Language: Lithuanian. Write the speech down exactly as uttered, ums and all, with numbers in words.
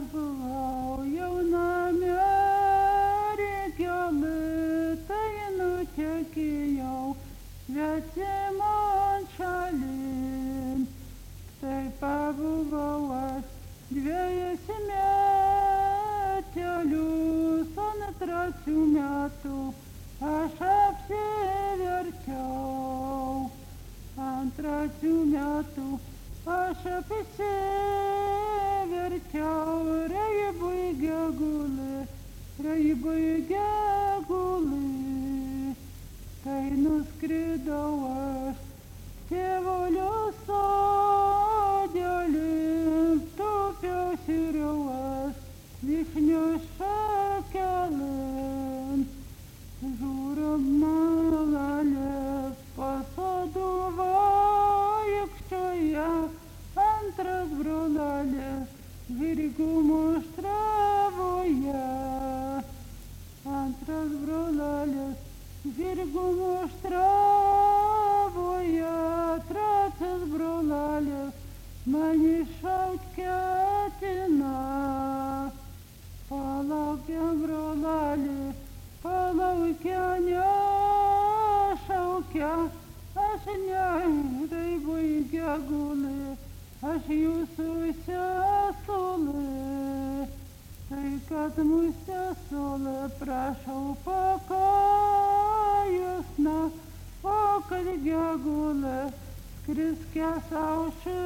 buvau jauname reikalui, tai nutekėjau svetimon šalin. Tai pabuvau aš dviejose metelius, ant trečių metų aš apsiverčiau. Ant trečių metų aš apsiverčiau, raibui gegulį, raibui gegulį. Tai nuskridau aš tėvolio sodelin, tupiausi rauas vyšnios šakelin. Žiūrim malalės pasodų vaikščioje, antras brolelis žirgų muštravoje. Antras brolelis žirgų muštravoje, trečias brolelis mane šaut ketina. Palaukia brolelį, palaukia nešaukia, aš ne raibui gegulį, aš jūsų sesulė. Tai kad mūsų sesulė, prašau pakojus, na, o kad gegulė skriskė sau šį